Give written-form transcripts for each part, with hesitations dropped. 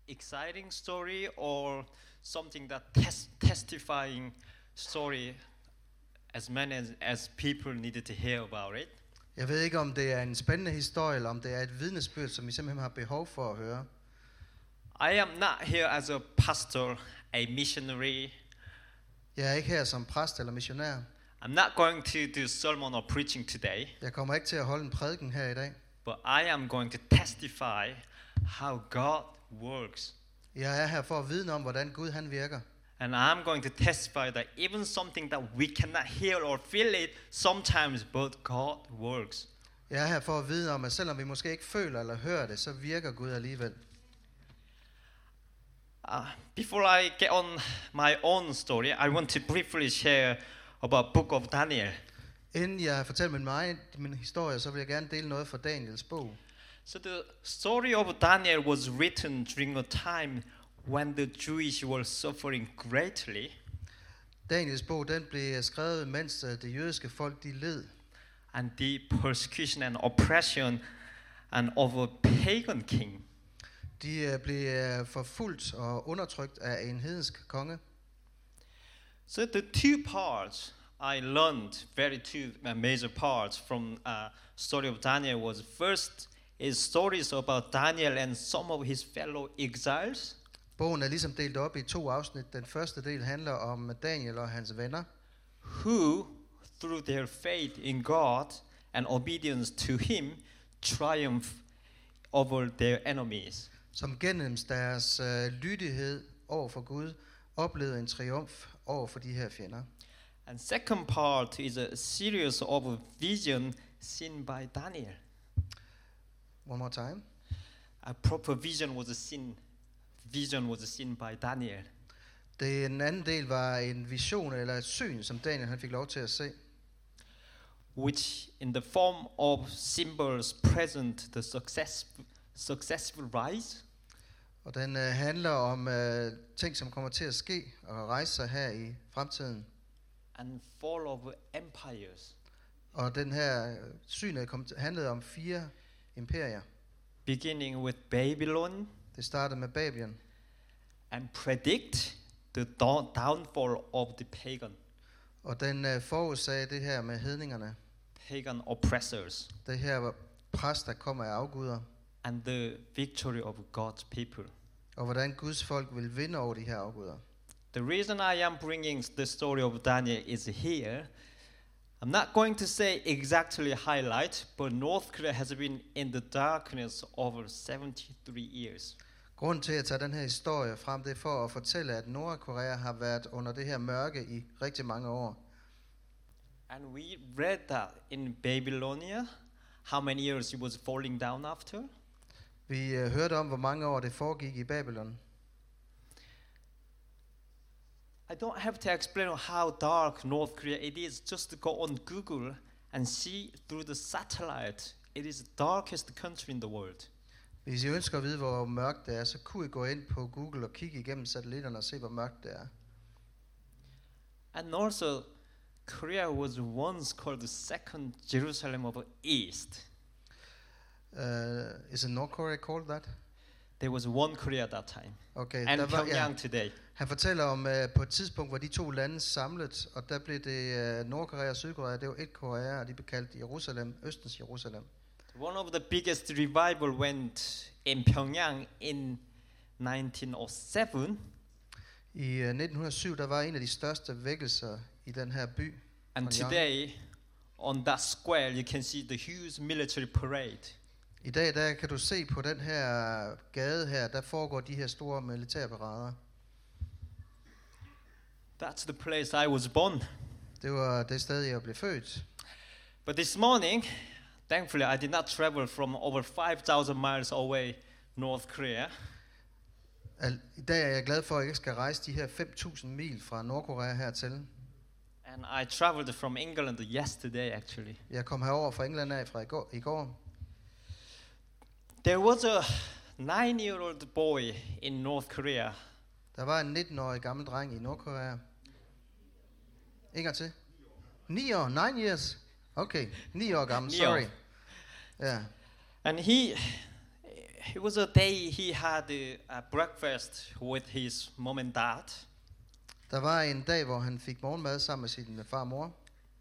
exciting story or something that testifying story as many as people needed to hear about it. Jeg ved ikke, om det er en spændende historie, eller om det er et vidnesbyrd, som I simpelthen har behov for at høre. I am not here as a pastor, a missionary. Jeg er ikke her som præst eller missionær. I'm not going to do sermon or preaching today. Jeg kommer ikke til at holde en prædiken her i dag. But I am going to testify how God works. Jeg er her for at vidne om, hvordan Gud han virker. And I'm going to testify that even something that we cannot hear or feel it, sometimes but God works. Jeg er her for at vidne om, at selvom vi måske ikke føler eller hører det, så virker Gud alligevel. Before I get on my own story, I want to briefly share about Book of Daniel. Inden jeg fortæller min historie, så vil jeg gerne dele noget fra Daniels bog. So the story of Daniel was written during a time when the Jewish were suffering greatly. Daniels bog den blev skrevet, mens det jødiske folk de led. And the persecution and oppression and of a pagan king. De blev forfulgt og undertrykt af en hedensk konge. So the two parts I learned, two major parts from story of Daniel was first is stories about Daniel and some of his fellow exiles. Bogen er ligesom delt op i 2 afsnit. Den første del handler om Daniel og hans venner, who through their faith in God and obedience to him triumph over their enemies. som gennem deres lydighed over for Gud oplevede en triumf over for de her fjender. And second part is a series of vision seen by Daniel. One more time. A proper vision was seen by Daniel. Den anden del var en vision eller et syn, som Daniel han fik lov til at se. Which in the form of symbols present the successful rise. Og den handler om ting, som kommer til at ske og rejse sig her i fremtiden. And fall of empires. Og den her synet handlede om 4 imperier. Beginning with Babylon. Det startede med Babylon. And predict the downfall of the pagan. Og den forudsagde det her med hedningerne. Pagan oppressors. Det her var pres, der kommer af afguder. And the victory of God's people. Og hvordan Guds folk vil vinde over de her afguder. The reason I am bringing the story of Daniel is here. I'm not going to say exactly highlight, but North Korea has been in the darkness over 73 years. Grunden til at tage den her historie frem, det er for at fortælle, at Nordkorea har været under det her mørke i rigtig mange år. And we read that in Babylonia, how many years it was falling down after. Vi hørte om, hvor mange år det foregik i Babylon. I don't have to explain how dark North Korea it is. Just to go on Google and see through the satellite. It is the darkest country in the world. Hvis I ønsker at vide, hvor mørkt det er, så kunne I gå ind på Google og kigge igennem satellitterne og se, hvor mørkt det er. And also, Korea was once called the second Jerusalem of the East. Is it North Korea called that? There was one Korea at that time. Okay, And Pyongyang today. Han fortæller om på et tidspunkt, hvor de 2 lande samlet, og der blev det Nordkorea og Sydkorea, det var et Korea, og de blev kaldt Jerusalem, Østens Jerusalem. One of the biggest revival went in Pyongyang in 1907. I 1907, der var en af de største vækkelser i den her by. And today, on that square, you can see the huge military parade. I dag der kan du se på den her gade her, der foregår de her store militærparader. That's the place I was born. Det var det sted, jeg blev født. But this morning, thankfully, I did not travel from over 5,000 miles away, North Korea. I dag er jeg glad for, at jeg ikke skal rejse de her 5.000 mil fra Nordkorea hertil. And I traveled from England yesterday, actually. Jeg kom herover fra England af fra i går. There was a 9-year-old boy in North Korea. Der var en 19-årig gammel dreng i Nordkorea. En gang til. 9 år, 9 years. Okay, 9 år gammel, sorry. Ja. And it was a day he had a breakfast with his mom and dad. Der var en dag, hvor han fik morgenmad sammen med sin far og mor.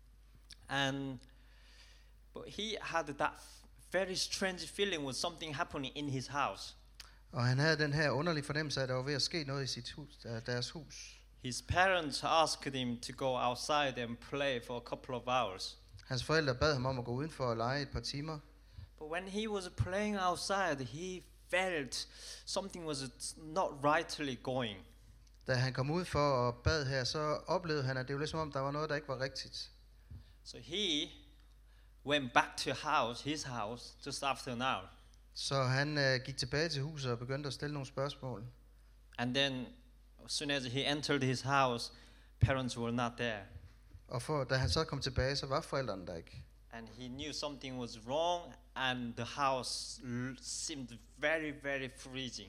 But he had that very strange feeling with something happening in his house. Og han havde den her underlige fornemmelse af, at der var ved at ske noget i sit hus, deres hus. His parents asked him to go outside and play for a couple of hours. Hans forældre bad ham om at gå udenfor og lege et par timer. But when he was playing outside, he felt something was not rightly going. Da han kom ud for og bad her, så oplevede han, at det var ligesom om, der var noget, der ikke var rigtigt. So he went back to his house, just after an hour. Så han gik tilbage til huset og begyndte at stille nogle spørgsmål. And then, as soon as he entered his house, parents were not there. Og da han så kom tilbage, så var forældrene der ikke. And he knew something was wrong, and the house seemed very, very freezing.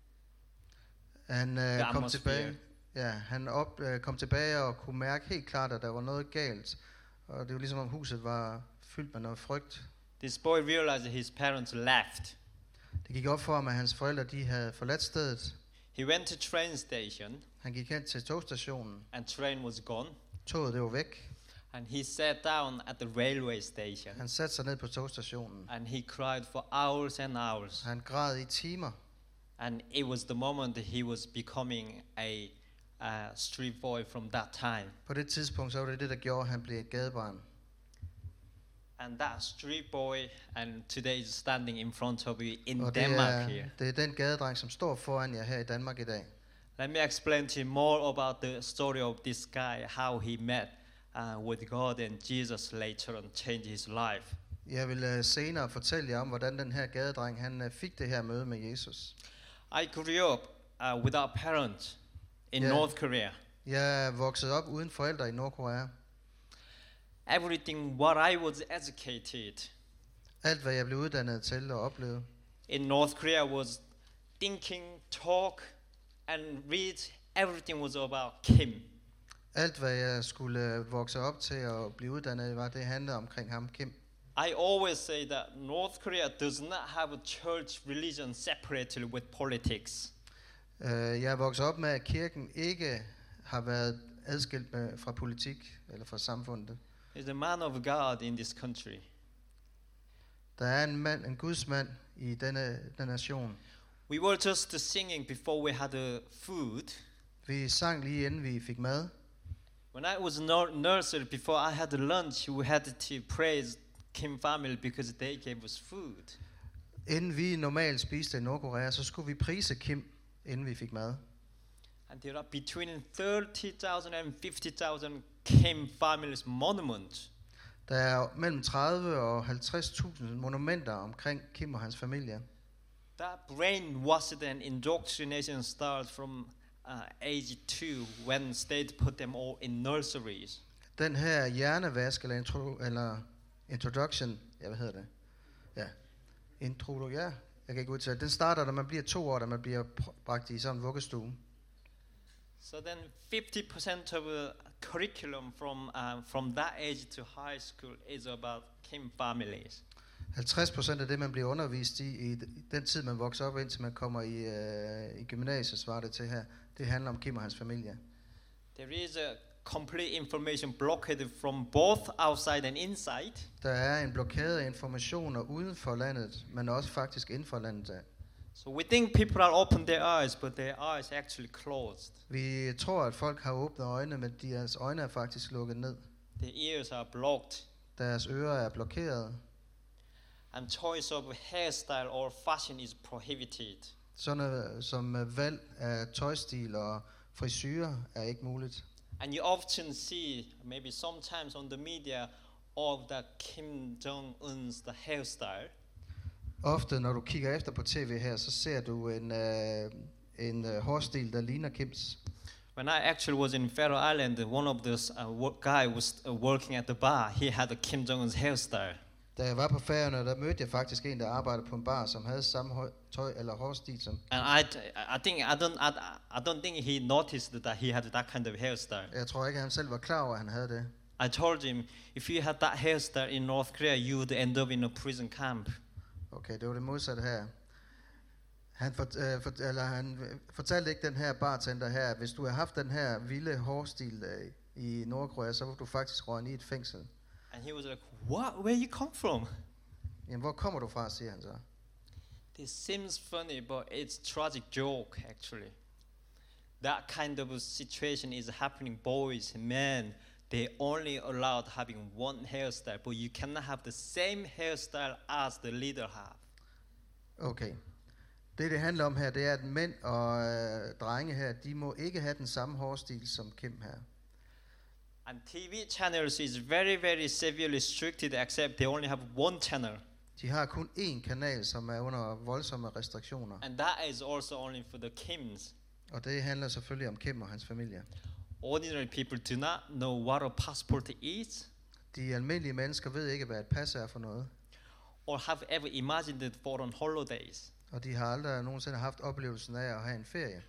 Han kom tilbage. Ja, han kom tilbage og kunne mærke helt klart, at der var noget galt. Og det var ligesom om huset var fyldt med noget frygt. This boy realized his parents left. Det gik op for ham, at hans forældre de havde forladt stedet. He went to train station. Han gik hen til togstationen. And train was gone. Toget det var væk. And he sat down at the railway station. Han satte sig ned på togstationen. And he cried for hours and hours. Han græd i timer. And it was the moment he was becoming a street boy from that time. På det tidspunkt så var det der gjorde, at han blev et gadebarn. And that street boy and today is standing in front of you in Denmark here. Det er den gadedreng, som står foran jer her i Danmark i dag. Let me explain to you more about the story of this guy, how he met with God and Jesus later and changed his life. Jeg vil senere fortælle jer om, hvordan den her gadedreng han fik det her møde med Jesus. I grew up without parents in North Korea. Jeg voksede op uden forældre i Nordkorea. Everything what I was educated. Alt hvad jeg blev uddannet til og oplevede. In North Korea was thinking, talk and read. Everything was about Kim. Alt hvad jeg skulle vokse op til og blive uddannet var det handlede omkring ham Kim. I always say that North Korea does not have a church religion separately with politics. Jeg voksede op med at kirken ikke har været adskilt fra politik eller fra samfundet. There's a man of God in this country. Der er en Guds mand i denne nation. We were just singing before we had food. Vi sang lige inden vi fik mad. When I was nursery, before I had lunch, we had to praise Kim family because they gave us food. Inden vi normalt spiste i Nordkorea, så skulle vi prise Kim, inden vi fik mad. And there are between 30,000 and 50,000 Kim families monuments. Der er mellem 30 og 50.000 monumenter omkring Kim og hans familie. That brainwashed and indoctrination started from age 2 when state put them all in nurseries. Den her hjernevask eller introduction, hvad hedder det? Ja. Jeg kan ikke udtale. Den starter, da man bliver 2 år, da man bliver bragt i sådan en vuggestue. So then 50% of the curriculum from that age to high school is about Kim families. 50% af det, man bliver undervist i den tid, man vokser op, indtil man kommer i gymnasiet, svarer det til her. Det handler om Kim og hans familie. There is a complete information blockade from both outside and inside. Der er en blokade af informationer uden for landet, men også faktisk inden for landet. So we think people are open their eyes, but their eyes are actually closed. Vi tror, at folk har åbnet øjnene, men deres øjne er faktisk lukket ned. The ears are blocked. Deres ører er blokeret. And choice of hairstyle or fashion is prohibited. Sådan noget som valg af tøjstil og frisyrer er ikke muligt. And you often see, maybe sometimes on the media, of that Kim Jong-un's the hairstyle. Ofte når du kigger efter på TV her, så ser du en hårstil, der ligner Kims. When I actually was in Faroe Island, one of those guy was working at the bar. He had a Kim Jong-un's hairstyle. Da jeg var på Færøerne, der mødte jeg faktisk en, der arbejdede på en bar, som havde samme tøj eller hårstil som. And I don't think he noticed that he had that kind of hairstyle. Jeg tror ikke, han selv var klar over, at han havde det. I told him, if you had that hairstyle in North Korea, you would end up in a prison camp. Okay, det var det modsatte her. Han fortalte ikke den her bartender her, at hvis du har haft den her vilde hårstil i Nordkorea, så var du faktisk røget i et fængsel. And he was like, what? Where you come from? Jamen, hvor kommer du fra, siger han så. This seems funny, but it's tragic joke, actually. That kind of a situation is happening. Boys, men, they only allowed having one hairstyle, but you cannot have the same hairstyle as the leader have. Okay. Det handler om her, det er, at mænd og drenge her, de må ikke have den samme hårstil som Kim her. And TV channels is very, very severely restricted, except they only have one channel. De har kun én kanal, som er under voldsomme restriktioner. And that is also only for the Kims. Og det handler selvfølgelig om Kim og hans familie. Ordinary people do not know what a passport is. De almindelige mennesker ved ikke, hvad et pas er for noget. Or have ever imagined it for on holidays. Og de har aldrig nogensinde haft oplevelsen af at have en ferie.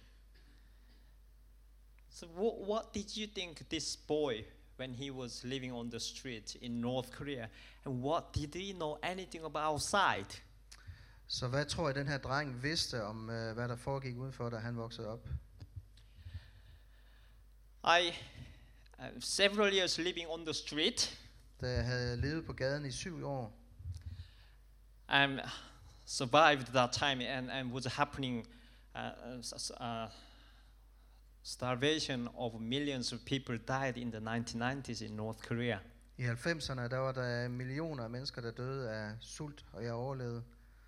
So what did you think this boy, when he was living on the street in North Korea, and what did he know anything about outside? Så hvad tror I, den her dreng vidste om, hvad der foregik udenfor, da han voksede op? Several years living on the street. Da jeg havde levet på gaden i 7 år. Survived that time and was happening starvation of millions of people died in the 1990s in North Korea. I 90'erne, der var der millioner af mennesker, der døde af sult, og jeg overlevede.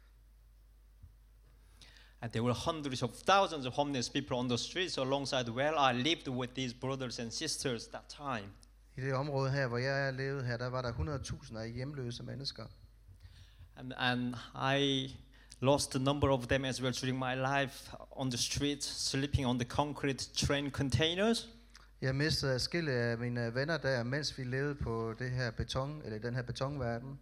And there were hundreds of thousands of homeless people on the streets alongside where I lived with these brothers and sisters that time. I det område her, hvor jeg levede her, der var der 100.000 af hjemløse mennesker. And I lost the number of them as well during my life on the street, sleeping on the concrete train containers. Jeg mistede adskillige af mine venner der, mens vi levede på det her den her betonverden.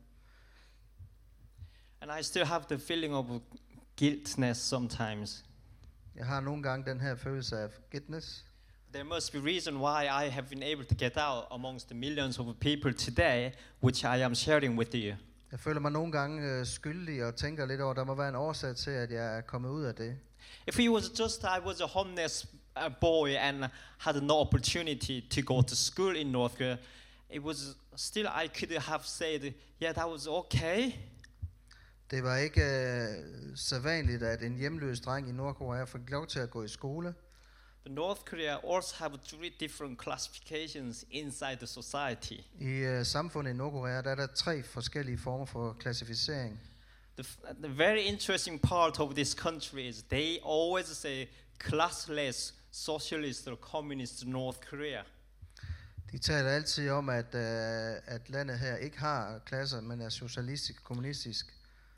And I still have the feeling of guiltness sometimes. Jeg har nogle gange den her følelse af guiltness. There must be reason why I have been able to get out amongst the millions of people today, which I am sharing with you. Jeg føler mig nogle gange skyldig og tænker lidt over, der må være en årsag til, at jeg er kommet ud af det. If it was just I was a homeless boy and had no opportunity to go to school in North Korea, it was still I could have said, yeah, that was okay. Det var ikke sædvanligt, at en hjemløs dreng i Nordkorea fik lov til at gå i skole. But North Korea also have 3 different classifications inside the society. I samfundet i Nordkorea, der er der 3 forskellige former for klassificering. The very interesting part of this country is they always say classless socialist or communist North Korea. De taler altid om, at landet her ikke har klasser, men er socialistisk, kommunistisk.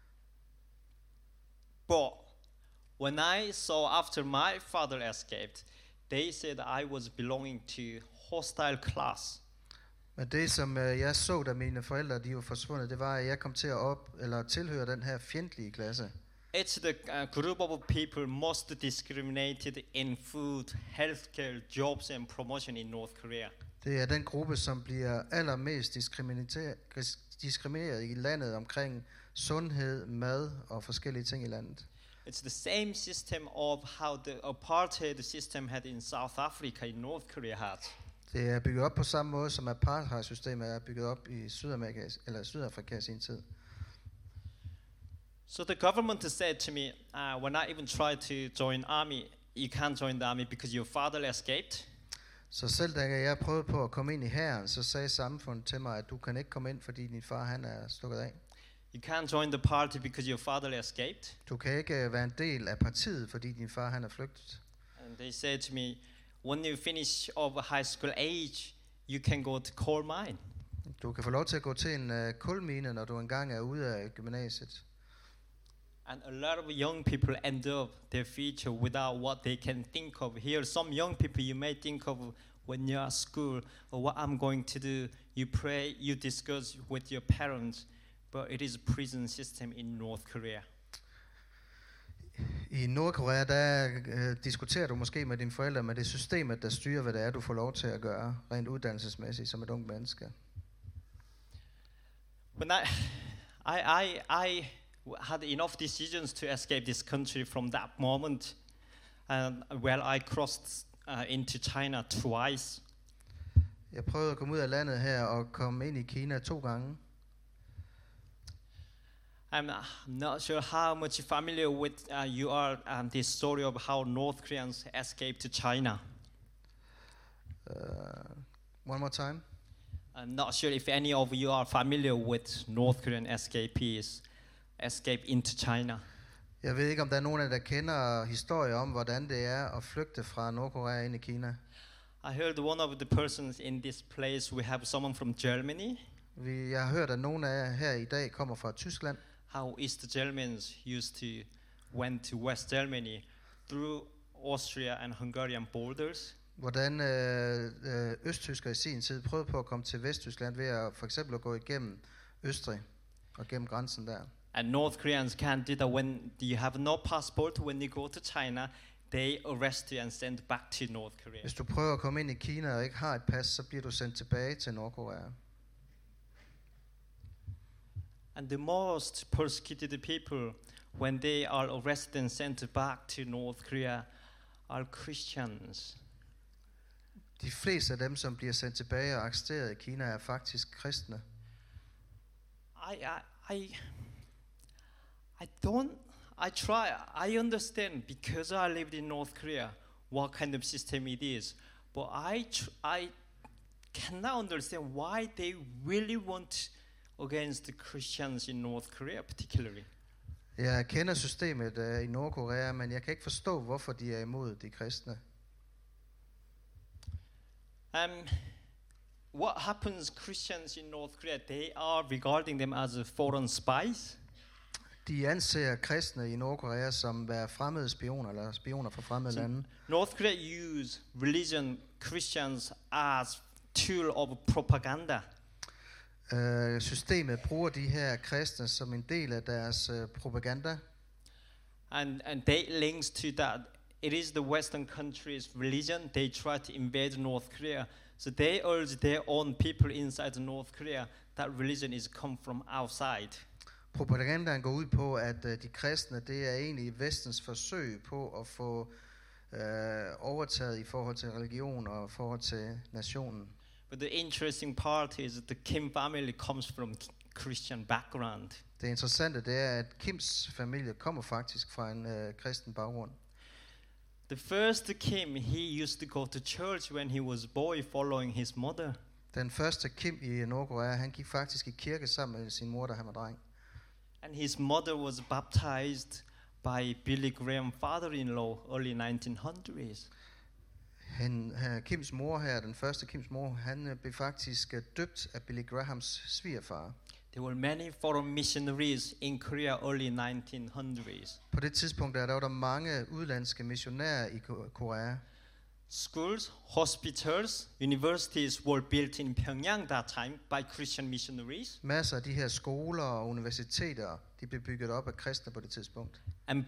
But when I saw after my father escaped, they said I was belonging to hostile class. Men det som jeg så, da mine forældre de var forsvundet, det var, at jeg kom til at tilhøre den her fjendtlige klasse. It's the group of people most discriminated in food, healthcare, jobs and promotion in North Korea. Det er den gruppe, som bliver allermest diskrimineret i landet omkring sundhed, mad og forskellige ting i landet. It's the same system of how the apartheid system had in South Africa in North Korea had. Det er bygget op på samme måde som apartheidsystemet er bygget op i Sydafrika i sin tid. So the government said to me, when I even tried to join army, you can't join the army because your father escaped. Så selv da jeg prøvede på at komme ind i hæren, så sagde samfundet til mig, at du kan ikke komme ind, fordi din far han er stukket af. You can't join the party because your father escaped. Du kan ikke være en del af partiet, fordi din far han er flygtet. And they said to me, when you finish of high school age, you can go to coal mine. Du kan få lov til at gå til en kulmine, når du engang er ude af gymnasiet. And a lot of young people end up their future without what they can think of. Here, some young people you may think of when you're at school, or what I'm going to do. You pray, you discuss with your parents, but it is a prison system in North Korea. I Nordkorea, der diskuterer du måske med dine forældre, men det er systemet, der styrer, hvad det er, du får lov til at gøre, rent uddannelsesmæssigt, som et ung menneske. When I had enough decisions to escape this country from that moment. And I crossed into China twice. Jeg prøvede at komme ud af landet her og komme ind i Kina 2 gange. I'm not sure how much familiar with you are this story of how North Koreans escaped to China. One more time. I'm not sure if any of you are familiar with North Korean escape into China. Jeg ved ikke, om der er nogen af jer, der kender historier om, hvordan det er at flygte fra Nordkorea ind i Kina. I heard one of the persons in this place, we have someone from Germany. Jeg har hørt, at nogle af jer her i dag kommer fra Tyskland. How East Germans went to West Germany through Austria and Hungarian borders. Hvordan østtyskere i sin tid prøvede på at komme til Vesttyskland ved at for eksempel at gå igennem Østrig og gennem grænsen der. And North Koreans can do that when you have no passport. When you go to China, they arrest you and send back to North Korea. Hvis du prøver at komme ind i Kina og ikke har et pas, så bliver du sendt tilbage til Nordkorea. And the most persecuted people, when they are arrested and sent back to North Korea, are Christians. De fleste af dem, som bliver sendt tilbage og arresteret i Kina, er faktisk kristne. I understand because I lived in North Korea what kind of system it is, but I cannot understand why they really want against the Christians in North Korea particularly. Jeg kender systemet i Nordkorea, men jeg kan ikke forstå, hvorfor de er imod de kristne. What happens Christians in North Korea, they are regarding them as foreign spies. De anser kristne i Nordkorea som være fremmede spioner eller spioner fra fremmede lande. North Korea use religion, Christians as tool of propaganda. Systemet bruger de her kristne som en del af deres propaganda. And they links to that. It is the Western countries' religion. They try to invade North Korea. So they urge their own people inside North Korea that religion is come from outside. Propagandaen går ud på, at de kristne, det er egentlig vestens forsøg på at få overtaget i forhold til religion og i forhold til nationen. But the interesting part is that the Kim family comes from Christian background. Det interessante det er, at Kims familie kommer faktisk fra en kristen baggrund. The first Kim, he used to go to church when he was a boy, following his mother. Den første Kim i Nordkorea, han gik faktisk i kirke sammen med sin mor, da han var dreng. And his mother was baptized by Billy Graham, father-in-law, early 1900s. Kims mor her, den første Kims mor, han blev faktisk døbt af Billy Grahams svigerfar. There were many foreign missionaries in Korea early 1900s. På det tidspunkt der var der mange udlandske missionærer i Korea. Schools, hospitals, universities were built in Pyongyang that time by Christian missionaries. Masser af de her skoler og universiteter, de blev bygget op af kristne på det tidspunkt. And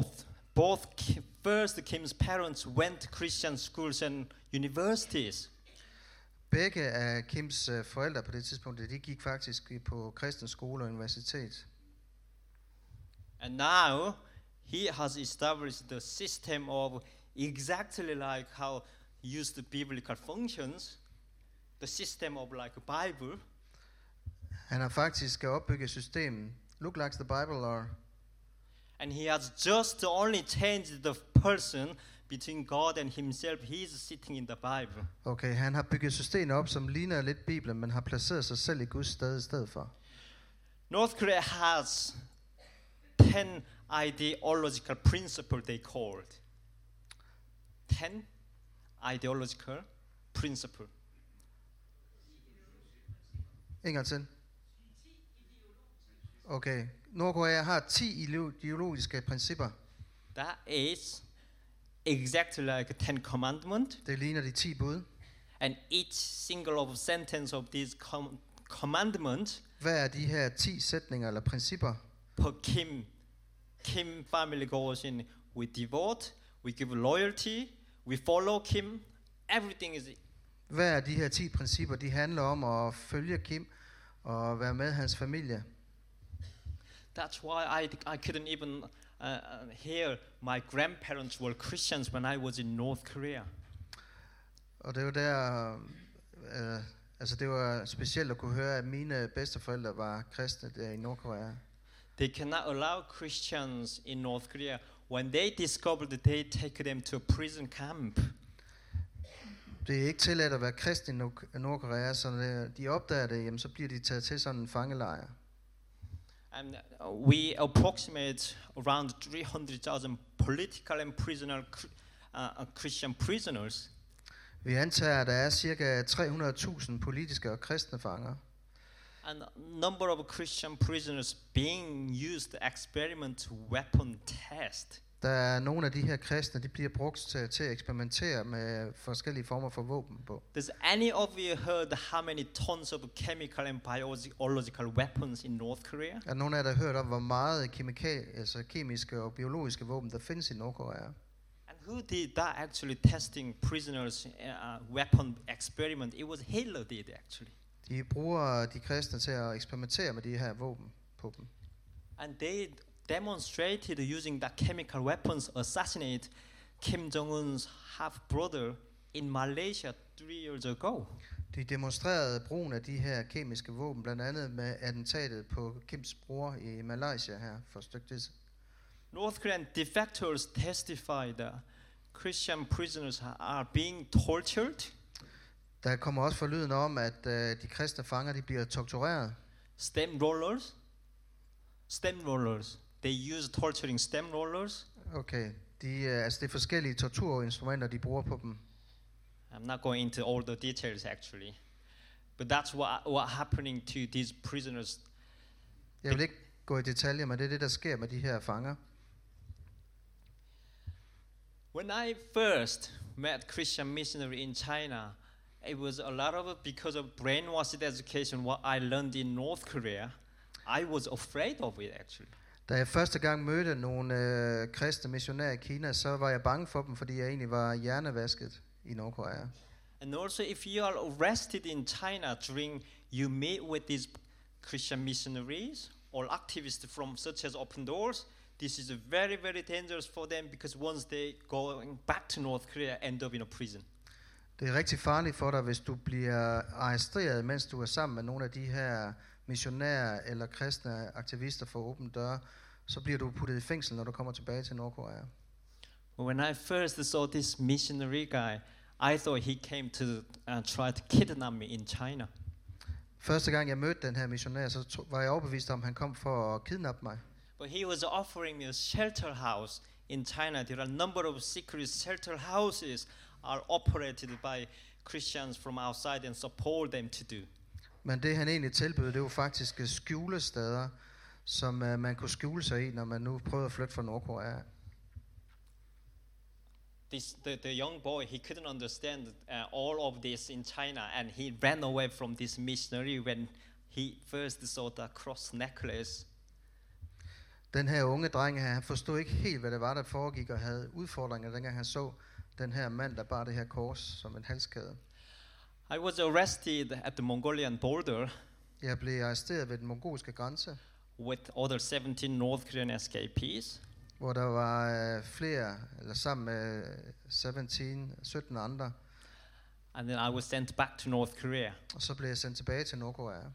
first Kim's parents went to Christian schools and universities. Begge af Kims forældre på det tidspunkt, de gik faktisk på kristen skole og universitet. And now he has established the system of exactly like how use the biblical functions, the system of like a Bible. Han har faktisk opbygget systemet, look like the Bible or. And he has just only changed the person between God and himself. He is sitting in the Bible. Okay, han har bygget systemet op, som ligner lidt Bibelen, men har placeret sig selv i Guds sted i stedet for. North Korea has 10 ideological principles they called. 10 ideological principles. En gang til. Okay, Nordkorea har 10 ideologiske principper. That is exactly like 10 commandments. Det ligner de 10 bud. And each single of sentence of these commandments. Hvad er de her 10 sætninger eller principper? Per Kim family goes in. We devote, we give loyalty, we follow Kim. Everything is. Hvad er de her 10 principper? De handler om at følge Kim og være med hans familie. That's why I couldn't even hear my grandparents were Christians when I was in North Korea. Og det var der, altså det var specielt at kunne høre, at mine bedsteforældre var kristne der i Nordkorea. They cannot allow Christians in North Korea. When they discovered that, they take them to a prison camp. Det er ikke tilladt at være kristen i Nordkorea, så når de opdager det, jamen, så bliver de taget til sådan en fangelejr. And we approximate around 300,000 political and Christian prisoners. Vi antager, at der er cirka 300.000 politiske og kristne fanger. And number of Christian prisoners being used experiment weapon test. Der er nogle af de her kristne, de bliver brugt til at eksperimentere med forskellige former for våben på. Does any of you heard how many tons of chemical and biological weapons in North Korea? Er nogen af jer, der har hørt om, hvor meget kemiske og biologiske våben, der findes i Nordkorea? And who did that actually testing prisoners weapon experiment? It was Hitler did actually. De bruger de kristne til at eksperimentere med de her våben på dem. And they demonstrated using that chemical weapons assassinate Kim Jong-un's half-brother in Malaysia 3 years ago. De demonstrerede brugen af de her kemiske våben, blandt andet med attentatet på Kims bror i Malaysia her for et stykke tid. North Korean defectors testify that Christian prisoners are being tortured. Der kommer også forlyden om, at de kristne fanger, de bliver tortureret. Stem rollers. They use torturing stem rollers. Okay, det er forskellige torturinstrumenter, de bruger på dem. I'm not going into all the details actually, but that's what happening to these prisoners. Jeg vil ikke gå i detaljer, men det er det, der sker med de her fanger. When I first met Christian missionary in China, it was a lot of it because of brainwashed education, what I learned in North Korea. I was afraid of it actually. Da jeg første gang mødte nogle kristne missionærer i Kina, så var jeg bange for dem, fordi jeg egentlig var hjernevasket i Nordkorea. And also if you are arrested in China during you meet with these Christian missionaries or activists from such as Open Doors, this is very, very dangerous for them because once they going back to North Korea, end up in a prison. Det er rigtig farligt for dig, hvis du bliver arresteret, mens du er sammen med nogle af de her missionærer eller kristne aktivister for åbne døre, så bliver du puttet i fængsel, når du kommer tilbage til Nordkorea. When I first saw this missionary guy, I thought he came to try to kidnap me in China. Første gang jeg mødte den her missionær, så var jeg overbevist om, at han kom for at kidnappe mig. But he was offering me a shelter house in China. There are a number of secret shelter houses are operated by Christians from outside and support them to do. Men det han egentlig tilbød, det var faktisk skjulesteder, som man kunne skjule sig i, når man nu prøvede at flytte fra Nordkorea. The young boy, he couldn't understand all of this in China, and he ran away from this missionary when he first saw the cross necklace. Den her unge dreng her, han forstod ikke helt, hvad det var, der foregik, og havde udfordringer, dengang han så den her mand, der bar det her kors som en halskæde. I was arrested at the Mongolian border. Jeg blev arresteret ved den mongolske grænse. With other 17 North Korean escapees. Hvor der var flere, eller sammen med 17 andre. And then I was sent back to North Korea. Og så blev jeg sendt tilbage til Nordkorea.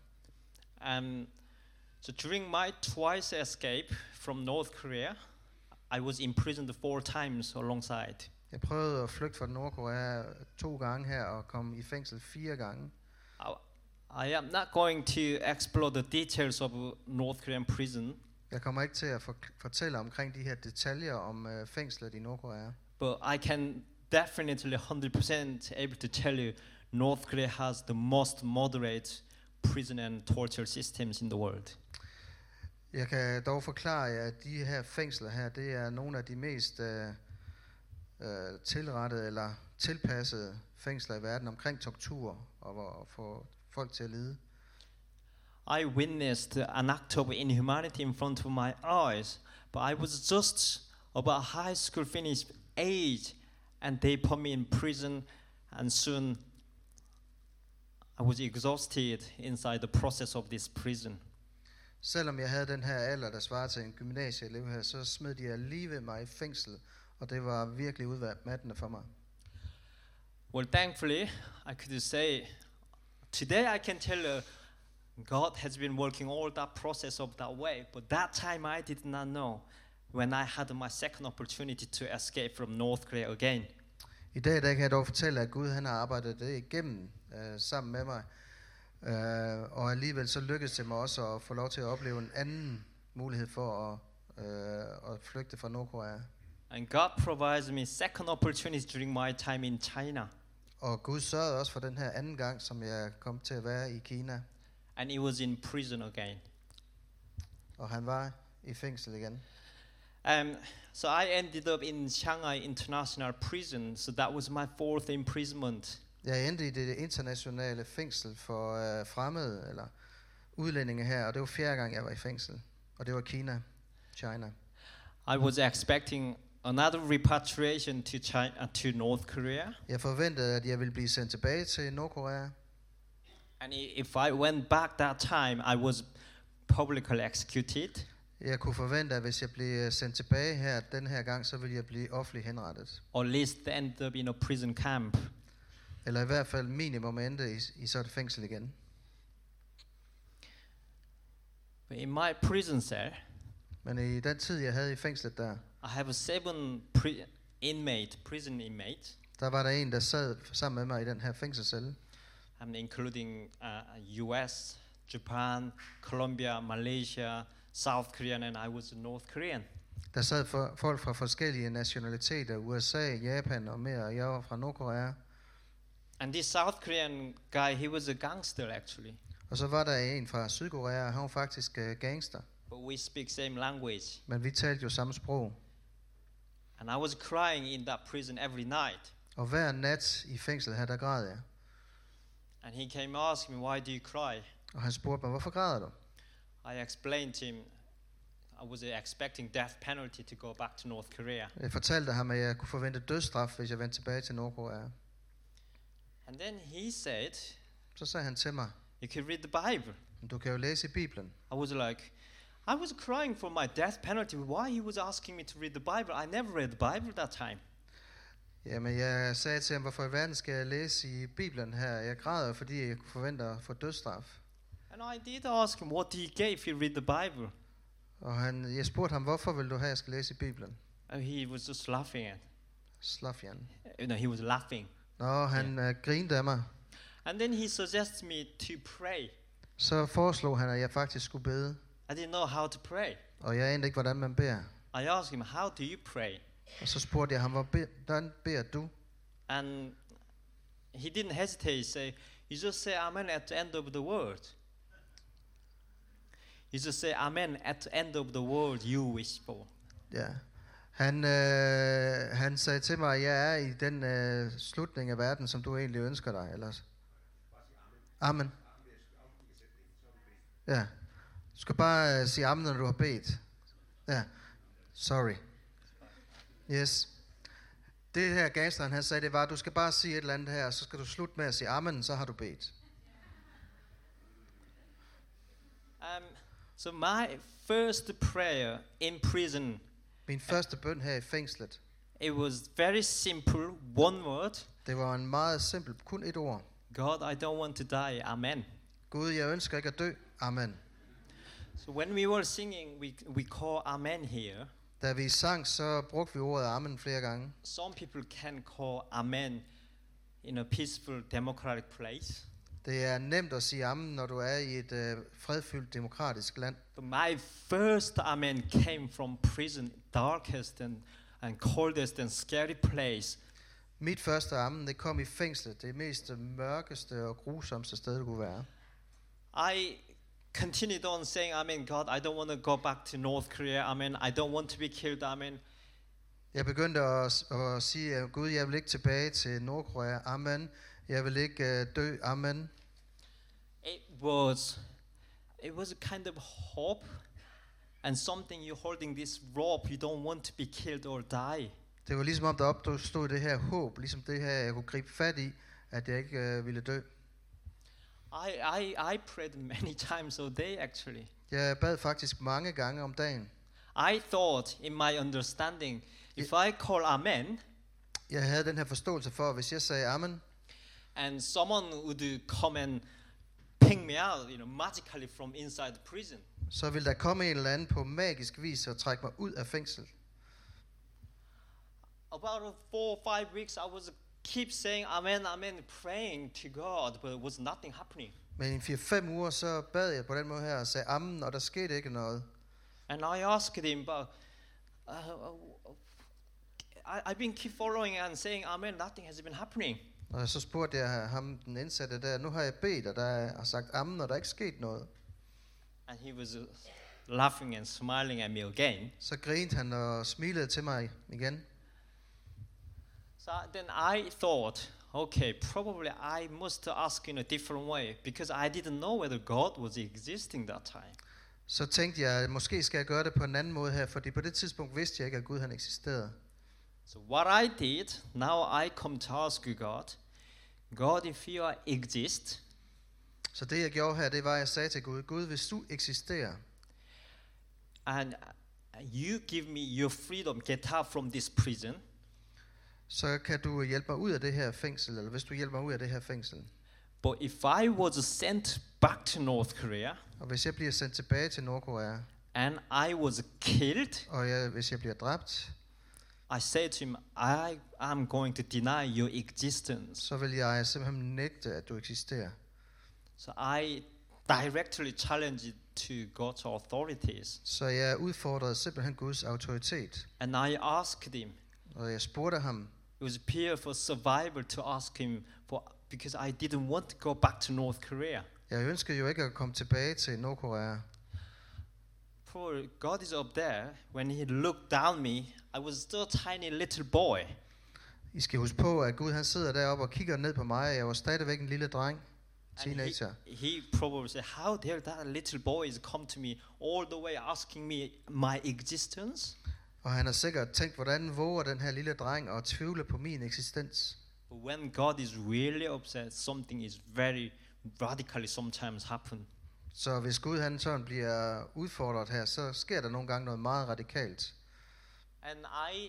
So during my twice escape from North Korea, I was imprisoned 4 times alongside. Jeg prøvede at flygte fra Nordkorea 2 gange her og kom i fængsel 4 gange. I am not going to explore the details of North Korean prison. Jeg kommer ikke til at fortælle omkring de her detaljer om fængslet i Nordkorea. But I can definitely 100% able to tell you North Korea has the most moderate prison and torture systems in the world. Jeg kan dog forklare jer, at de her fængsler her, det er nogle af de mest tilrettede eller tilpassede fængsler i verden omkring tortur og få folk til at lide. I witnessed an act of inhumanity in front of my eyes, but I was just about high school finish age, and they put me in prison, and soon I was exhausted inside the process of this prison. Selvom jeg havde den her alder, der svarer til en gymnasieelev her, så smed de alligevel mig i fængsel, og det var virkelig udmattende for mig. Well, thankfully, I could say, today I can tell God has been working all that process of that way, but that time I did not know when I had my second opportunity to escape from North Korea again. I dag der kan jeg dog fortælle, at Gud han har arbejdet det igennem sammen med mig, og alligevel så lykkedes det mig også at få lov til at opleve en anden mulighed for at flygte fra Nordkorea. And God provides me second opportunity during my time in China. Og Gud sørgede også for den her anden gang, som jeg kom til at være i Kina. And he was in prison again. Og han var i fængsel igen. So I ended up in Shanghai International Prison, so that was my fourth imprisonment. Jeg endte i det internationale fængsel for fremmede eller udlændinge her, og det var 4. gang jeg var i fængsel, og det var China. I was expecting another repatriation to China, to North Korea. Jeg forventede, at jeg ville blive sendt tilbage til Nordkorea. And if I went back that time, I was publicly executed. Jeg kunne forvente, at hvis jeg blev sendt tilbage her den her gang, så ville jeg blive offentligt henrettet. Or at least end up in a prison camp. Eller i hvert fald minimum endte i så et fængsel igen. But in my prison cell, men i den tid jeg havde i fængslet der, I have 7 prison inmate. Der var der en, der sad sammen med mig i den her fængselscelle. Including US, Japan, Colombia, Malaysia, South Korea, and I was North Korean. Der sad folk fra forskellige nationaliteter, USA, Japan og mere, og jeg var fra Nordkorea. And this South Korean guy, he was a gangster actually. Og så var der en fra Sydkorea, og han var faktisk gangster. But we speak same language. Men vi talte jo samme sprog. And I was crying in that prison every night. Og hver nat i fængslet her, der græd jeg. And he came and asked me, why do you cry? Og han spurgte mig, hvorfor græder du? I explained to him, I was expecting death penalty to go back to North Korea. Jeg fortalte ham, at jeg kunne forvente dødsstraf, hvis jeg vendte tilbage til Nordkorea. And then he said, så sagde han til mig, you can read the Bible. Du kan jo læse i Bibelen. I was like, I was crying for my death penalty. Why he was asking me to read the Bible? I never read the Bible that time. Jamen, jeg sagde til ham, hvorfor i verden skal jeg læse i Bibelen her? Jeg græder, fordi jeg kunne forvente at få dødsstraf. And I did ask him, what do you get if you read the Bible? Og jeg spurgte ham, hvorfor vil du have, at jeg skal læse i Bibelen? And he was just laughing at. Slafjan. No, he was laughing. Nå, han grinede af mig. And then he suggested me to pray. Så foreslog han, at jeg faktisk skulle bede. I didn't know how to pray. Og jeg anede ikke, hvordan man beder. I asked him, how do you pray? Og så spurgte jeg ham, hvordan beder du? And he didn't hesitate. He said, you just say amen at the end of the word. You just say amen at the end of the word you wish for. Ja. Han sagde til mig, at jeg er i den slutning af verden, som du egentlig ønsker dig. Ellers. Amen. Ja. Du skal bare sige amen, når du har bedt. Ja. Sorry. Yes. Det her gangsteren, han sagde, det var, du skal bare sige et eller andet her, så skal du slutte med at sige amen, så har du bedt. So my first prayer in prison. Min første bøn her i fængslet. It was very simple, one word. Det var en meget simpel, kun et ord. God, I don't want to die. Amen. Gud, jeg ønsker ikke at dø. Amen. So when we were singing, we call amen here. Da vi sang, så brugte vi ordet amen flere gange. Some people can call amen in a peaceful, democratic place. Det er nemt at sige amen, når du er i et fredfyldt, demokratisk land. But my first amen came from prison, darkest and coldest and scary place. Mit første amen, det kom i fængslet, det mest mørkeste og grusomste sted, det kunne være. I continued on saying, amen, God, I don't want to go back to North Korea, amen. I don't want to be killed, amen. Jeg begyndte at sige, Gud, jeg vil ikke tilbage til Nordkorea, amen. Jeg vil ikke dø, amen. It was a kind of hope and something you're holding this rope. You don't want to be killed or die. Det var ligesom om der opstod det her håb, ligesom det her jeg kunne gribe fat i, at jeg ikke ville dø. I prayed many times a day actually. Jeg bad faktisk mange gange om dagen. I thought in my understanding, if I call amen, Jeg havde den her forståelse for, at hvis jeg sagde amen, and someone would come and ping me out, magically from inside the prison. så ville der komme en eller anden på magisk vis og trække mig ud af fængsel. About 4 or 5 weeks, I was keep saying amen, amen, praying to God, but there was nothing happening. Men i 4-5 uger, så bad jeg på den måde her og sagde amen, og der skete ikke noget. And I asked him, but I've been keep following and saying amen, nothing has been happening. Og så spurgte jeg ham, den indsatte der, nu har jeg bedt, og der har sagt amen, og der er ikke sket noget. And he was laughing and smiling at me again. Så grinte han og smilede til mig igen. So then I thought, okay, probably I must ask in a different way, because I didn't know whether God was existing that time. Så tænkte jeg, at måske skal jeg gøre det på en anden måde her, fordi på det tidspunkt vidste jeg ikke, at Gud han eksisterede. So what I did, now I come to ask you God, if you exist, Så det jeg gjorde her, det var, at jeg sagde til Gud, Gud, hvis du eksisterer, and you give me your freedom, get out from this prison, så kan du hjælpe mig ud af det her fængsel, eller hvis du hjælper mig ud af det her fængsel. but if I was sent back to North Korea, Og hvis jeg bliver sendt tilbage til Nordkorea, and I was killed, og hvis jeg bliver dræbt, I said to him, I'm going to deny your existence. så vil jeg simpelthen nægte, at du eksisterer. So I directly challenged to God's authorities. Så jeg udfordrede simpelthen Guds autoritet. And I asked him, Og jeg spurgte ham, it was peer for survival to ask him, because I didn't want to go back to North Korea. jeg ønskede jo ikke at komme tilbage til Nordkorea. For God is up there. When he looked down me, I was still a tiny little boy. I skal huske på, at Gud han sidder deroppe og kigger ned på mig. Jeg var stadigvæk en lille dreng, And teenager. he probably said, how dare that little boy is come to me all the way asking me my existence? Og han har sikkert tænkt, hvordan våger den her lille dreng at tvivle på min eksistens. But when God is really upset, something is very radically sometimes happen. Så hvis Gud han sådan bliver udfordret her, så sker der nogle gange noget meget radikalt. And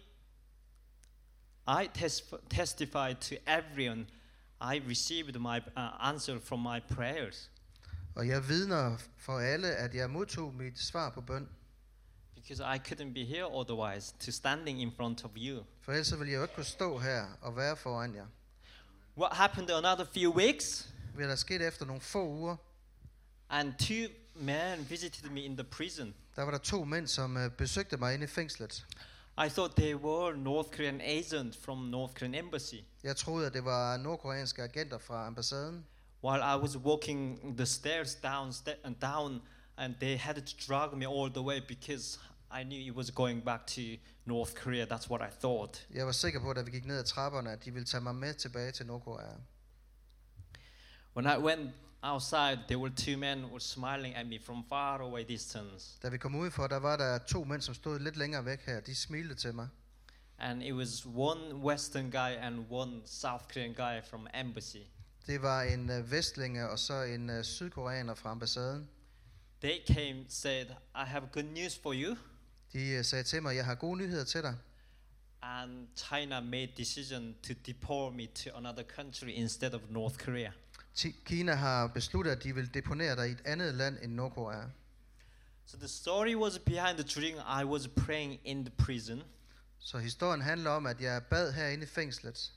I testified to everyone. I received my answer from my prayers. Og jeg vidner for alle, at jeg modtog mit svar på bøn. Because I couldn't be here otherwise, to standing in front of you. For ellers så ville jeg jo ikke kunne stå her og være foran jer. What happened another few weeks? Hvad der skete efter nogle få uger, And 2 men visited me in the prison. der var der 2 mænd, som besøgte mig inde i fængslet. I thought they were North Korean agents from North Korean embassy. Jeg troede, at det var nordkoreanske agenter fra ambassaden. While I was walking the stairs down, and they had to drag me all the way because I knew it was going back to North Korea. That's what I thought. Jeg var sikker på, da vi gik ned ad trapperne, at de ville tage mig med tilbage til Nordkorea. When I went outside, there were 2 men who were smiling at me from far away distance. Da vi kom udenfor, der var der 2 mænd, som stod lidt længere væk her. De smilte til mig. And it was one Western guy and one South Korean guy from embassy. Det var en vestlinge og så en sydkoreaner fra ambassaden. They came, said, I have good news for you. De sagde til mig, jeg har gode nyheder til dig. And China made decision to deport me to another country instead of North Korea. Kina har besluttet, at de vil deponere dig i et andet land end Nordkorea. So the story was behind the dream. I was praying in the prison. Så historien handler om, at jeg bad herinde i fængslet.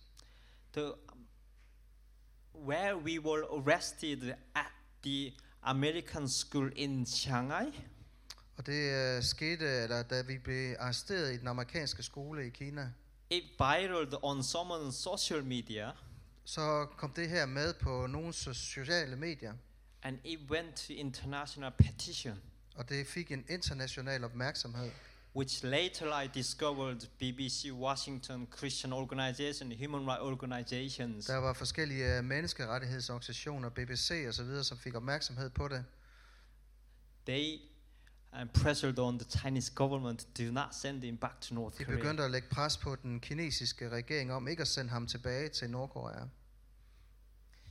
Where we were arrested at the American school in Shanghai. Og det skete, da vi blev arresteret i den amerikanske skole i Kina. It viraled on someone's social media. Så kom det her med på nogle sociale medier. And it went to international petition. Og det fik en international opmærksomhed. Which later I discovered BBC, Washington, Christian organization, human rights organizations. Der var forskellige menneskerettighedsorganisationer, BBC og så videre, som fik opmærksomhed på det. They pressured on the Chinese government do not send him back to North Korea. De begyndte at lægge pres på den kinesiske regering om ikke at sende ham tilbage til Nordkorea.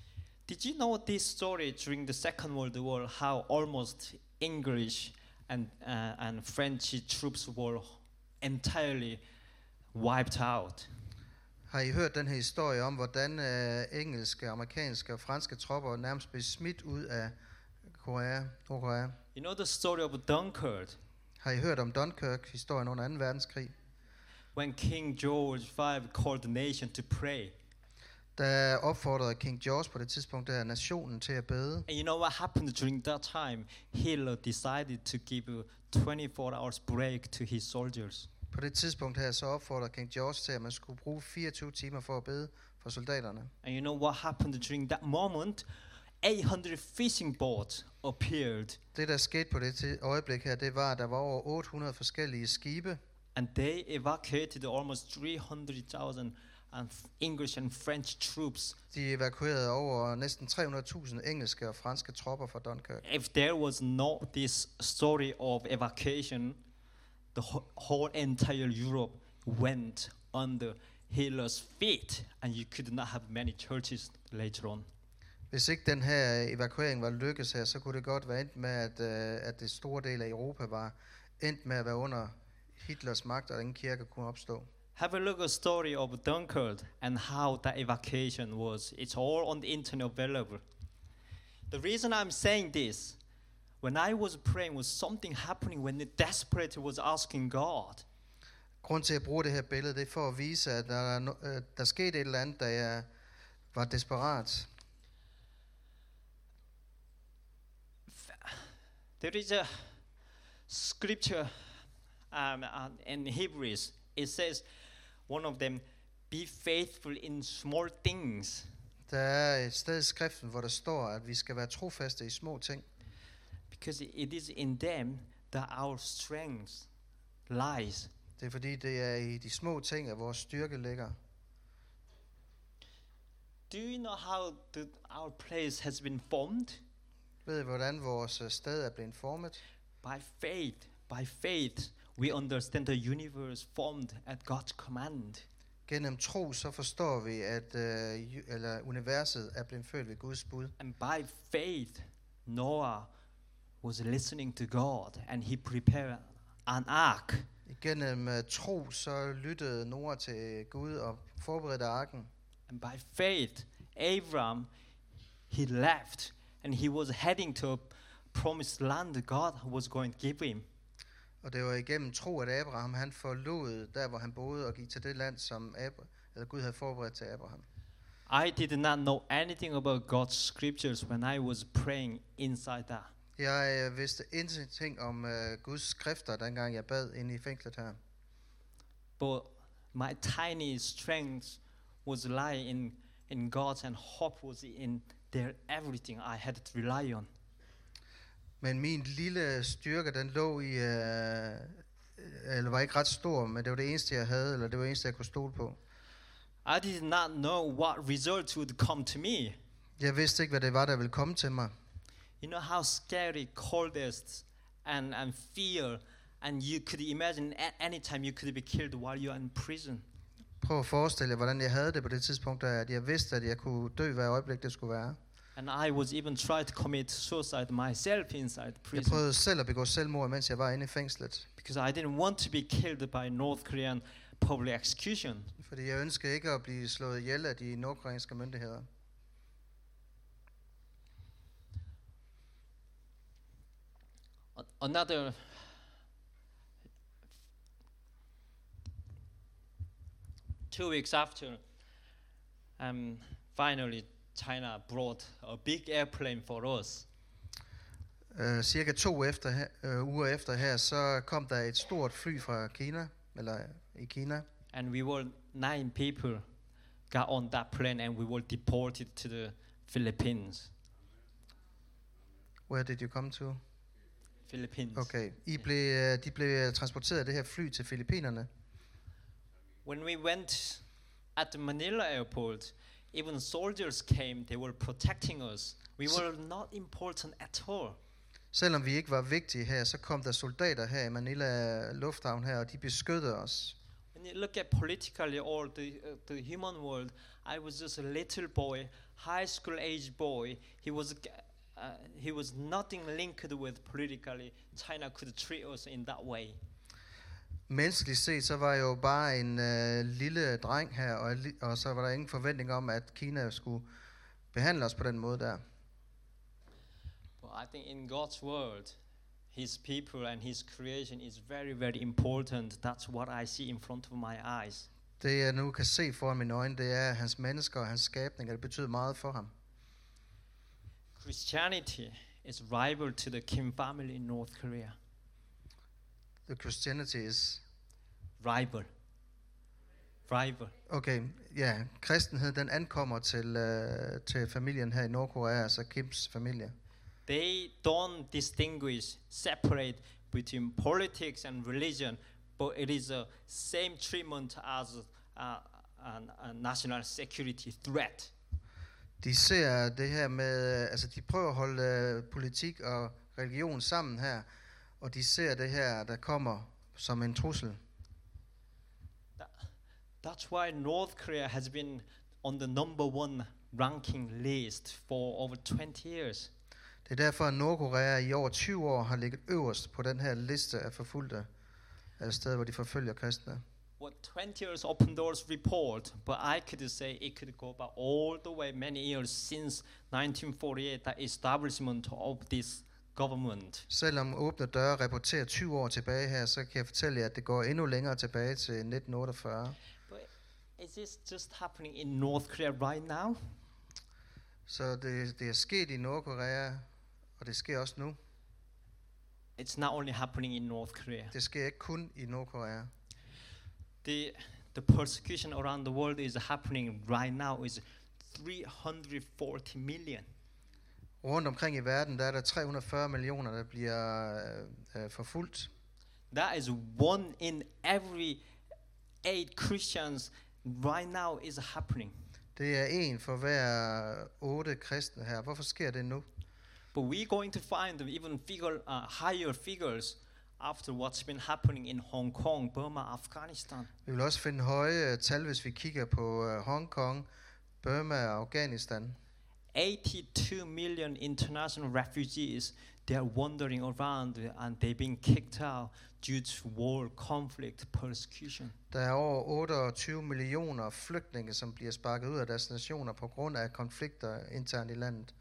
Did you know this story during the Second World War? How almost English and French troops were entirely wiped out. Har I hørt den her historie om, hvordan engelske, amerikanske og franske tropper nærmest blev smidt ud af Nordkorea? You know the story of Dunkirk? Har I hørt om Dunkirk, historien under 2. verdenskrig? When King George V called the nation to pray. Der opfordrede King George på det tidspunkt der nationen til at bede. And you know what happened during that time? Hitler decided to give a 24 hours break to his soldiers. På det tidspunkt her så opfordrede King George til, at man skulle bruge 24 timer for at bede for soldaterne. And you know what happened during that moment? 800 fishing boats appeared. Det der skete på det øjeblik her, det var, at der var over 800 forskellige skibe. And they evacuated almost 300,000 English and French troops. De evakuerede over næsten 300.000 engelske og franske tropper fra Dunkirk. If there was not this story of evacuation, the whole entire Europe went under Hitler's feet, and you could not have many churches later on. Hvis ikke den her evakuering var lykkes her, så kunne det godt være endt med, at det store del af Europa var endt med at være under Hitlers magt, og ingen kirke kunne opstå. Have a look at the story of Dunkirk and how that evacuation was. It's all on the internet available. The reason I'm saying this, when I was praying, was something happening when the desperate was asking God. Grunden til at bruge det her billede, det er for at vise, at der skete et eller andet, da jeg var desperat. There is a scripture in Hebrews. It says, one of them, be faithful in small things. Der er et sted i skriften, hvor der står, at vi skal være trofaste i små ting. Because it is in them that our strength lies. Det er fordi, det er i de små ting, at vores styrke ligger. Do you know how our place has been formed? Ved I, hvordan vores sted er blevet formet? By faith, we understand the universe formed at God's command. Gennem tro så forstår vi, at universet er blevet født ved Guds bud. And by faith, Noah was listening to God, and he prepared an ark. Gennem tro så lyttede Noah til Gud og forberedte arken. And by faith, Abraham, he left, and he was heading to a promised land that God was going to give him. Og det var igennem tro, at Abraham han forlod der, hvor han boede, og gik til det land, som Gud havde forberedt til Abraham. I did not know anything about God's scriptures when I was praying inside that. Jeg vidste ingenting om Guds skrifter, dengang jeg bad inde i fængslet her. But my tiny strength was lying in God's, and hope was in there. Everything I had to rely on. Men min lille styrke, den lå i, eller var ikke ret stor, men det var det eneste, jeg havde, eller det var det eneste, jeg kunne stole på. I did not know what results would come to me. Jeg vidste ikke, hvad det var, der ville komme til mig. You know how scary coldest and fear, and you could imagine at any time you could be killed while you are in prison. Prøv at forestille jer, hvordan jeg havde det på det tidspunkt, at jeg vidste, at jeg kunne dø hver øjeblik, det skulle være. And I was even trying to commit suicide myself inside prison. Jeg prøvede selv at begå selvmord, mens jeg var inde i fængslet. Because I didn't want to be killed by North Korean public execution. Fordi jeg ønskede ikke at blive slået ihjel af de nordkoreanske myndigheder. Another two weeks after, finally China brought a big airplane for us. Cirka 2 uger efter her, så kom der et stort fly fra Kina, eller i Kina. And we were 9 people got on that plane, and we were deported to the Philippines. Where did you come to? Philippines. Okay, de blev transporteret af det her fly til Filippinerne. When we went at the Manila airport, even soldiers came. They were protecting us. We were not important at all. Selvom vi ikke var vigtige her, så kom der soldater her i Manila lufthavn her, og de beskyttede os. And you look at politically or the human world, I was just a little boy, high school age boy. He was nothing linked with politically. China could treat us in that way. Menneskeligt set, så var jeg jo bare en lille dreng her, og så var der ingen forventning om, at Kina skulle behandle os på den måde der. But I think in God's world, His people and His creation is very, very important. That's what I see in front of my eyes. Det jeg nu kan se foran mine øjne, det er hans mennesker og hans skabning, og det betyder meget for ham. Christianity is rival to the Kim family in North Korea. The Christianity is... Rival. Okay, ja. Kristenhed, den ankommer til familien her i Nordkorea, altså Kims familie. They don't distinguish, separate between politics and religion, but it is the same treatment as a national security threat. De ser det her med, altså de prøver at holde politik og religion sammen her, og de ser det her, der kommer som en trussel. That's why North Korea has been on the #1 ranking list for over 20 years. Det er derfor, at Nordkorea i over 20 år har ligget øverst på den her liste af forfulgte steder, hvor de forfølger kristne. What 20 years Open Doors report, but I could say it could go back all the way many years since 1948, the establishment of this government. Selvom Åbne Døre rapporterer 20 år tilbage her, så kan jeg fortælle jer, at det går endnu længere tilbage til 1948. But is this just happening in North Korea right now? Så det er sket i Nordkorea, og det sker også nu. It's not only happening in North Korea. Det sker ikke kun i Nordkorea. The persecution around the world is happening right now is 340 million. Rundt omkring i verden, der er der 340 millioner, der bliver forfulgt. That is 1 in every 8 Christians right now is happening. Det er 1 for hver 8 kristne her. Hvorfor sker det nu? But we're going to find even higher figures after what's been happening in Hong Kong, Burma, Afghanistan. Vi vil også finde høje tal, hvis vi kigger på Hong Kong, Burma og Afghanistan. 82 million international refugees, they are wandering around and they're being kicked out due to war, conflict, persecution. Der er over 28 millioner flygtninge, som bliver sparket ud af deres nationer på grund af konflikter internt i landet.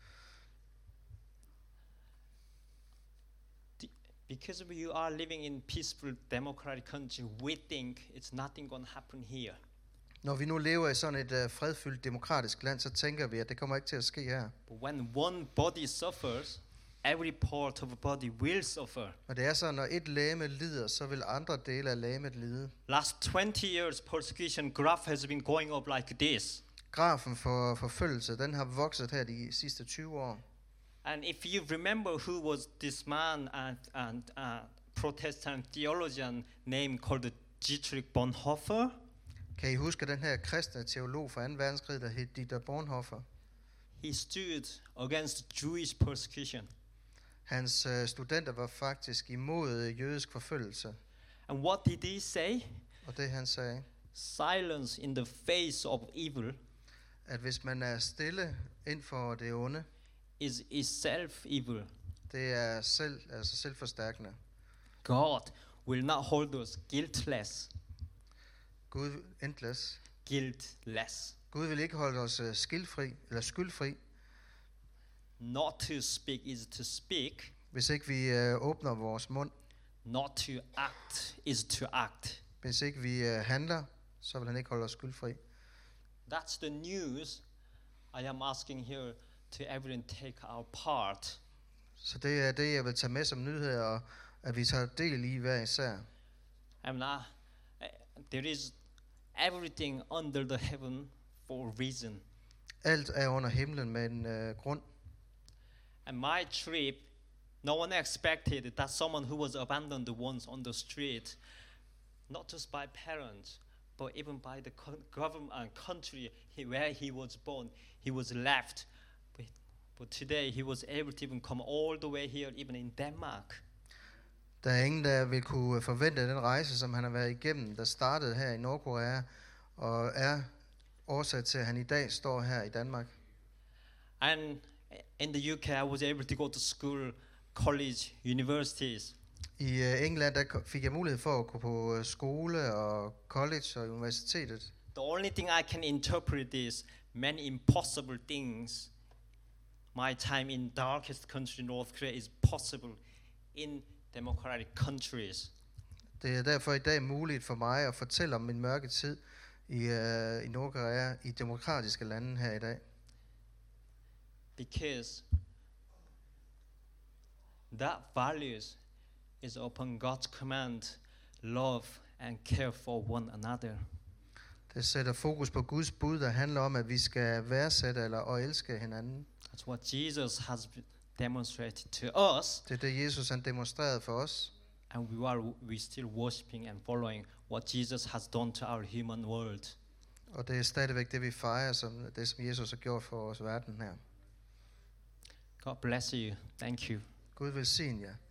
Because you are living in peaceful democratic country, we think it's nothing going to happen here. Når vi nu lever i sådan et fredfyldt demokratisk land, så tænker vi, at det kommer ikke til at ske her. But when one body suffers, every part of the body will suffer. Og det er så, når et legeme lider, så vil andre dele af legemet lide. Last 20 years persecution graph has been going up like this. Grafen for forfølgelse, den har vokset her de sidste 20 år. And if you remember who was this man and Protestant theologian named called Dietrich Bonhoeffer? Kan I huske den her kristne teolog fra 2. verdenskrig, der hed Dietrich Bonhoeffer? He stood against Jewish persecution. Hans studenter var faktisk imod jødisk forfølgelse. And what did he say? Og det han sagde, silence in the face of evil at hvis man er stille ind for det onde, is itself evil. det er selvforstærkende. God will not hold us guiltless. Guiltless. Gud vil ikke holde os skyldfri. Not to speak is to speak. Hvis ikke vi åbner vores mund. Not to act is to act. Hvis ikke vi handler, så vil han ikke holde os skyldfri. That's the news I am asking here to everyone take our part. Så det er det, jeg vil tage med som nyhed, og at vi tager del i hver især. There is everything under the heaven for a reason. Alt er under himlen med en grund. And my trip, no one expected that someone who was abandoned once on the street, not just by parents, but even by the government and country where he was born, he was left. But today he was able to even come all the way here, even in Denmark. Der er ingen, der vil kunne forvente den rejse, som han har været igennem, der startede her i Nordkorea, og er årsag til, at han i dag står her i Danmark. And in the UK, I was able to go to school, college, universities. I England der fik jeg mulighed for at gå på skole og college og universitetet. The only thing I can interpret is many impossible things. My time in darkest country, North Korea, is possible in democratic countries. Det er derfor i dag muligt for mig at fortælle om min mørke tid i Nordkorea, i demokratiske lande her i dag. Because that values is upon God's command, love and care for one another. Det sætter fokus på Guds bud, der handler om, at vi skal værdsætte og elske hinanden. That's what Jesus has demonstrated to us. Det er det, Jesus han demonstrerede for os. And we still worshiping and following what Jesus has done to our human world. Og det er stadigvæk det, vi fejrer, som det, som Jesus har gjort for vores verden her. God bless you. Thank you. Gud velsigne jer.